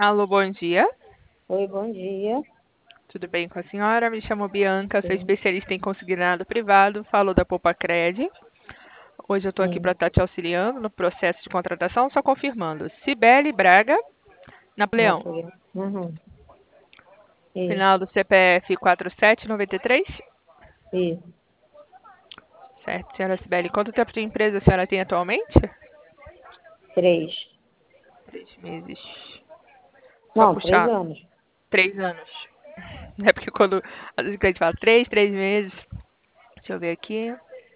Alô, bom dia. Oi, bom dia. Tudo bem com a senhora? Me chamo Bianca, sou Sim, especialista em consignado privado, falo da Poupa-Cred. Hoje eu estou aqui para sim, estar te auxiliando no processo de contratação, só confirmando. Cibele Braga, Napoleão. Napoleão. Uhum. Isso, Final do CPF 4793. isso. Certo, senhora Cibele. Quanto tempo de empresa a senhora tem atualmente? 3. 3 meses. Só Não, três puxar anos. 3 anos. É porque quando às vezes o cliente fala 3 meses. Deixa eu ver aqui.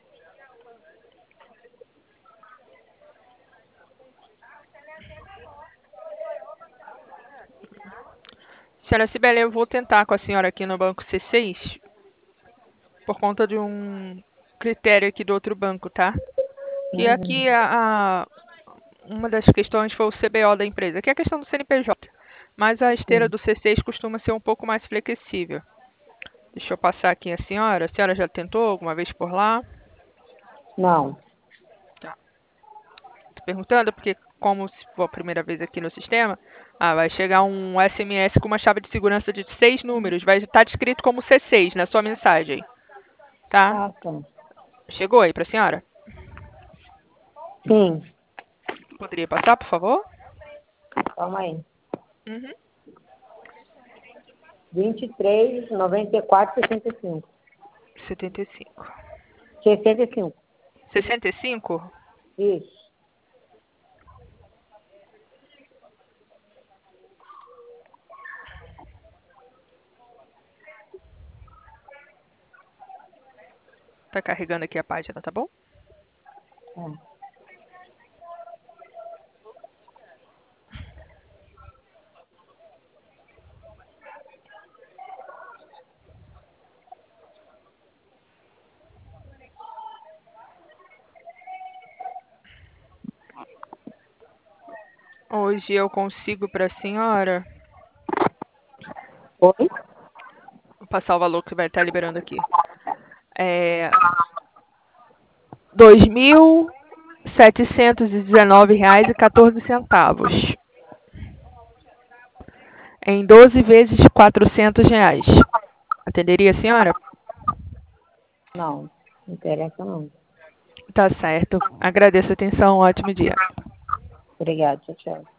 Senhora Cibele, eu vou tentar com a senhora aqui no banco C6 por conta de um critério aqui do outro banco, tá? Que Uhum. aqui uma das questões foi o CBO da empresa, que é a questão do CNPJ. Mas a esteira Sim. do C6 costuma ser um pouco mais flexível. Deixa eu passar aqui a senhora. A senhora já tentou alguma vez por lá? Não. Tá. Tô perguntando porque, como se for a primeira vez aqui no sistema, vai chegar um SMS com uma chave de segurança de 6 números. Vai estar descrito como C6 na sua mensagem, tá? Ah, tá. Chegou aí pra senhora? Sim. Poderia passar, por favor? Calma aí. Uhum. 23, 94, 65. 75. 65. 65? Isso. Tá carregando aqui a página, tá bom? É. Hoje eu consigo pra senhora. Oi? Vou passar o valor que vai estar liberando aqui. É R$ 2.719,14. Em 12 vezes de R$ 400. Atenderia a senhora? Não. Não interessa, não. Tá certo. Agradeço a atenção. Um ótimo dia. Obrigada. Tchau, tchau.